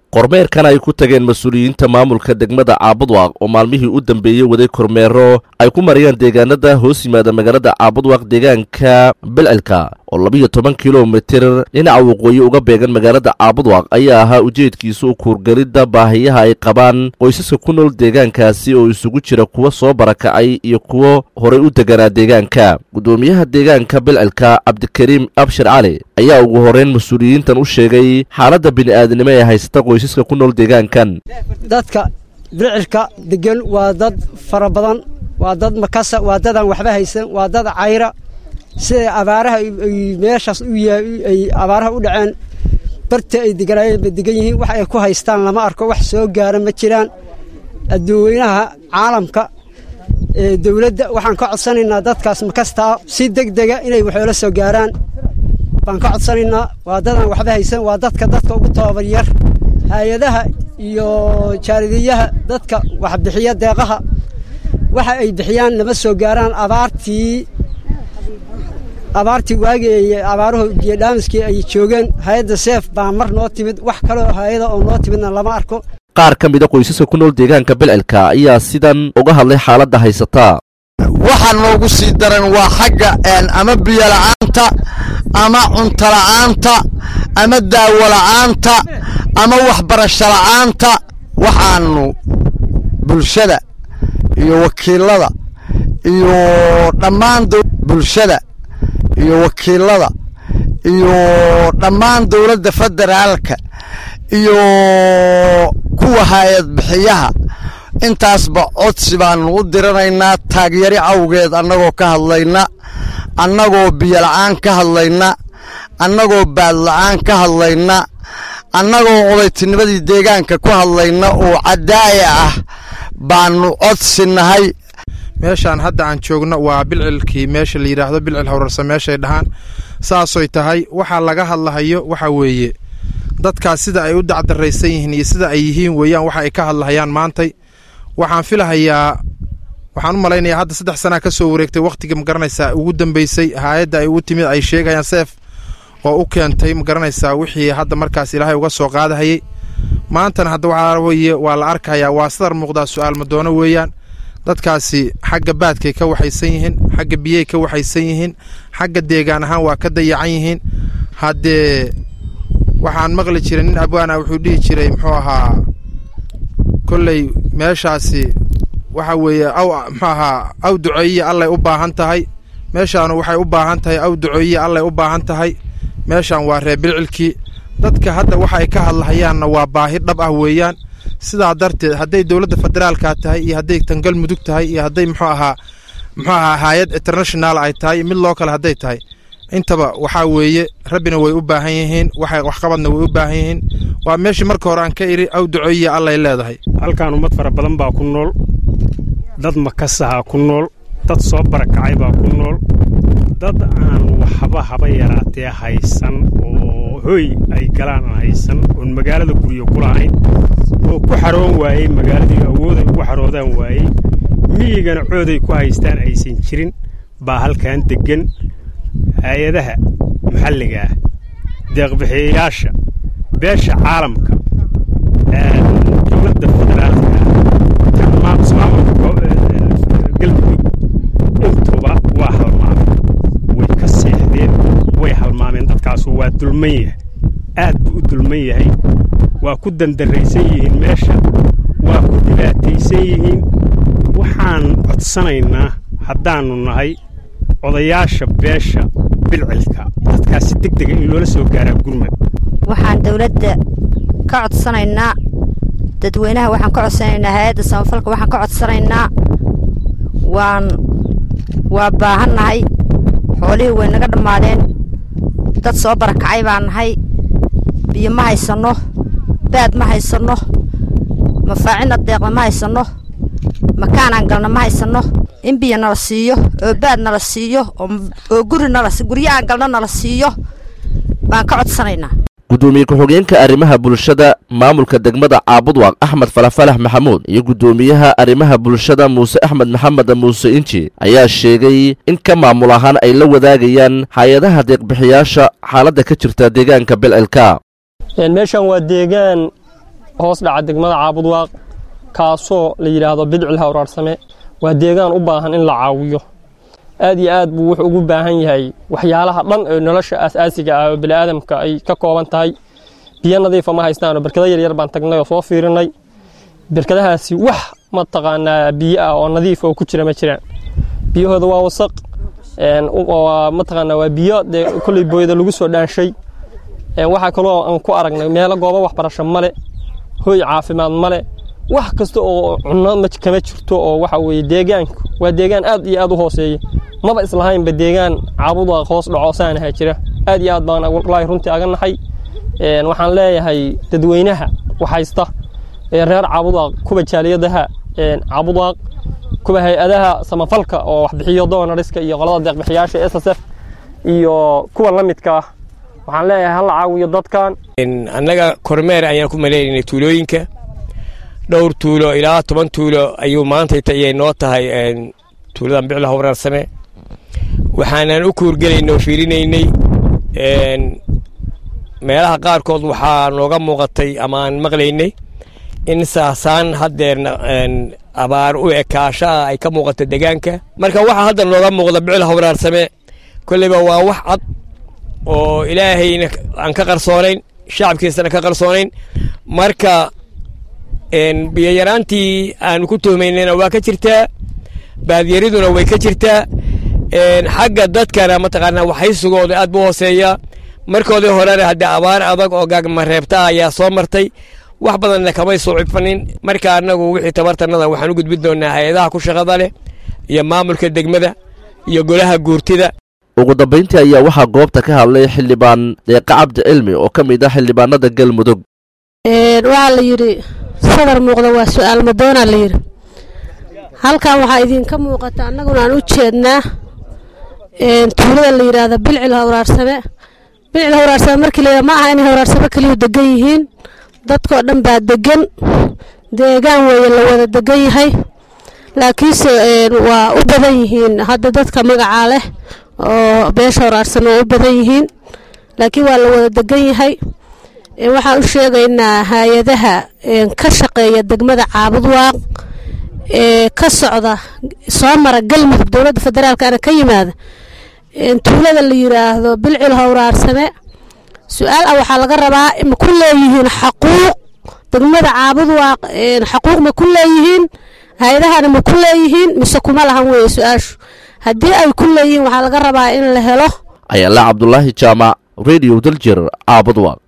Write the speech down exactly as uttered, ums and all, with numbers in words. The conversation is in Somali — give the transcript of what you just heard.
kormeerkan ay ku tageen mas'uuliyiinta maamulka degmada Caabudwaaq oo maalmihii u dambeeyay waday kormeero ay ku mariyaan deegaanada hoos yimaada magaalada Caabudwaaq deegaanka Bilcilka oo laba iyo toban kiiloomitir dhinaca waqooyi uga beegan magaalada Caabudwaaq ayaa ahaa ujeedkiisu kuurgalida baahiyaha ay qabaan qoysaska ku nool deegaankaasi oo isugu jira kuwa soo barakacay iyo kuwa horay u deganaa deegaanka. gudoomiyaha deegaanka Bilcilka Cabdikariim Abshir Cali ayaa ugu horeyn mas'uuliyiintan u sheegay xaaladda bini'aadanimo ee haysta qoysaska ku nool deegaankan. dadka Bilcilka degan waa dad fara badan, waa dad makasa, waa dad aan waxba haysan, waa dad cayra sida abaaraha ay meeshaas u yahay ay abaaraha u dhaceen barta ay deganayeen degan yihiin wax ay ku haystaan lama arko, wax soo gaara ma jiraan. adduunyaha caalamka ee dawladda waxaan ka codsanaynaa dadkaas makasta si degdeg ah inay waxoola soo gaaraan baan ka codsanaynaa. waa dad aan waxba haysan, waa dadka dadka ugu tababar yar hay'adaha iyo jaaridiyaha dadka wax bixiya deeqaha waxa ay bixiyaan lama soo gaaraan. abaartii abaartii waagii abaaruhu biyo dhaamiskii ay joogeen hay'adda seef baa mar noo timid, wax kale oo hay'ada oo noo timidna lama arko. qaar ka mid ah qoysaska ku nool deegaanka Bilcilka ayaa sidan uga hadlay xaaladda haysata. waxaan noogu sii daran waa xagga ama biyo la'aanta ama cunto la'aanta ama daawo la'aanta ama waxbarasho la'aanta. waxaanu bulshada iyo wakiilada iyo dhammaan bulshada iyo wakiilada iyo dhammaan dawladda federaalka iyo kuwa hay'ad bixiyaha intaasba codsi baanu u diranaynaa taageero awgeed annagoo ka hadlayna, annagoo biyo la'aan ka hadlayna, annagoo baad la'aan ka hadlayna, annagoo odaytinimadii deegaanka ku hadlayna oo cadaaya ah baanu codsinahay. meeshaan hadda aan joogno waa Bilcilkii meesha la yiraahdo Bilcil Hawrarsa meeshay dhahaan saasoy tahay. waxa laga hadlahayo waxa weeye dadkaas sida ay u dacdaraysan yihiin iyo sida ay yihiin weeyaan waxa ay ka hadlayaan maantay. waxaan filahayaa waxaan u malaynayaa hadda saddex sano ka soo wareegtay waqtiga ma garanaysaa ugu dambeysay hay'adda ay ugu timid ay sheegayaan seef oo u keentay ma garanaysaa wixii hadda markaas Ilaahay uga soo qaadahayay. maantana hadda waxa weeye waa la arkayaa waa sadar muuqda su'aal ma doono weeyaan. dadkaasi xagga baadkay ka waxaysan yihiin, xagga biyay ka waxaysan yihiin, xagga deegaan ahaan waa ka dayacan yihiin. haddee waxaan maqli jiray nin abwaana wuxuu dhihi jiray muxuu ahaa kolley meeshaasi waxa weeye aw muxuu ahaa aw duceeye allay u baahan tahay, meeshaanu waxay u baahan tahay aw duceeye allay u baahan tahay. meeshaan waa reer Bilcilkii. dadka hadda waxa ay ka hadlahayaanna waa baahi dhab ah weeyaan. sidaa darteed hadday dawladda federaalka tahay iyo hadday tangal mudug tahay iyo hadday muxuu ahaa muxuu ahaa hay'ad international ay tahay mid loo kale hadday tahay intaba waxa weeye rabbina way u baahan yihiin, waxay wax qabadna way u baahan yihiin. waa meeshii marka hore aan ka iri aw duceeye allay leedahay. halkaan ummad fara badan baa ku nool, dad makasaha ku nool, dad soo barakacay baa ku nool, dad aan waxba haba yaraatee haysan oo hoy ay galaan haysan oo magaalada guriyo ku lahayn oo ku xaroon waayay magaaladii awood ay ku xaroodaan waayay miyigana cooday ku haystaan aysan jirin baa halkaan degan. hay'adaha maxalliga ah, deeq bixiyayaasha, beesha caalamka, dawladda federaalka, maamulka galmudug intuba waa halmaameen, way ka seexdeen, way halmaameen. dadkaasu waa dulman yahay, aad buu u dulman yahay, waa ku dandaraysan yihiin meesha, waa ku dhibaataysan yihiin. waxaan codsanaynaa haddaannu nahay odayaasha beesha Bilcilka dadkaas si degdeg in loola soo gaaraa gurmad. waxaan dawladda ka codsanaynaa, dadweynaha waxaan ka codsanaynaa, hay'adda samafalka waxaan ka codsanaynaa. waan waa baahannahay, xoolihii way naga dhammaadeen, dad soo barakacay baan nahay, biyo ma haysanno, baad ma haysanno, mafaacinna deeqna ma haysanno, makaanaan galna ma haysanno. in biyo nala siiyo oo baad nala siiyo oo guri nala guriyaan galna nala siiyo baan ka codsanaynaa. gudoomiye ku-xigeenka arrimaha bulshada maamulka degmada Caabudwaaq Axmed Falafalax Maxamuud iyo gudoomiyaha arrimaha bulshada Muuse Axmed Maxamed Muuse Inji ayaa sheegay in ka maamul ahaan ay la wadaagayaan hay'adaha deeq bixiyaasha xaaladda ka jirta deegaanka Bilcilka. meeshan waa deegaan hoos dhaca degmada Caabudwaaq kaasoo la yiraahdo Bidcil Hawraarsame waa deegaan u baahan in la caawiyo aad iyo aad buu wuxuu ugu baahan yahay waxyaalaha dhan ee nolosha asaasiga ah ee bini'aadamka ay ka kooban tahay biyo nadiif ah ma haystaan barkada yar yar baan tagnay oo soo fiirinay barkadahaasi wax ma taqaanaa biyo ah oo nadiif ah oo ku jira ma jiraan biyahooda waa wasaq een oo ma taqaanaa waa biyo kulli booyada lagu soo dhaanshay een waxa kale oo aan ku aragnay meel goobo waxbarasho male hooy caafimaad male wax kasta oo cunno ma kama jirto oo waxa weeye deegaanku waa deegaan aad iyo aad u hooseeyo maba islahayn ba deegaan Caabudwaaq hoos dhaco saanaha jira aad iyo aad baan walahi runtii aga naxay een waxaan leeyahay dadweynaha waxaysta ee reer Caabudwaaq kuba jaaliyadaha een Caabudwaaq kuba hay'adaha samafalka oo wax bixiyo doonariska iyo qolada deeq bixiyaasha S S F iyo kuwa la midka waxaan leeyahay hal caawiyo dadkan in anaga kormeer ayaan ku maleeynay tuulooyinka dhowr tuulo ilaa toban tuulo ayuu maanta ay noo tahay een tuuladan Bidcil Hawraarsame waxaanan u kuurgalaynay oo fiirinaynay een meelaha qaarkood waxaa nooga muuqatay ama aan maqlaynay in saasaan hadeerna een abaar u ekaasha ay ka muuqato deegaanka marka waxa hadda nooga muuqda Bidcil Hawraarsame kulliba waa wax cad oo ilaahayna aan ka qarsoonayn shacabkiisana ka qarsoonayn marka een biyo yaraantii aan ku tuhmaynayna waa ka jirtaa baadiyariduna way ka jirtaa een xagga dadkana ma taqaanaa waxay sugooda aad buu hooseeyaa markoodii horena hadda abaar adag oo gaagma reebta ayaa soo martay wax badanna kamay soo cifanin marka anagu wixii tabartanada waxaan u gudbin doonaa hay'adaha ku shaqada leh iyo maamulka degmada iyo golaha guurtida ugu dambeyntii ayaa waxaa goobta ka hadlay xildhibaan Deeqa Cabdi Cilmi oo ka mid ah xildhibaanada Galmudug ee waxa la yiri sadar muuqda waa su'aal madoona la yiri halkan waxa idin ka muuqata annaguna aan u jeednaa ee tuulada la yiraahdo Bidcil Hawraarsame Bidcil Hawraarsame markii la ma aha in Hawraarsame kaliya degan yihiin dadka dhan baa degan deegaan way la wada degan yahay laakiin waa u badan yihiin hadda dadka magaca leh oo beesha Hawraarsame u badan yihiin laakiin waa la wada degan yahay ee waxa u sheegaynaa hay'adaha ka shaqeeya degmada Caabudwaaq ee ka socda soo mara Galmudug dawladda federaalka ana ka yimaada in tuulada la yiraahdo Bidcil Hawraarsame su'aal ah waxa laga rabaa in ku leeyihiin xuquuq degmada Caabudwaaq in xuquuq ma ku leeyihiin hay'adahana ma ku leeyihiin mise kuma lahan way su'aashu haddii ay ku leeyihiin waxa laga rabaa in la helo Ayala Cabdullaahi Jaamac Radio Daljir Caabudwaaq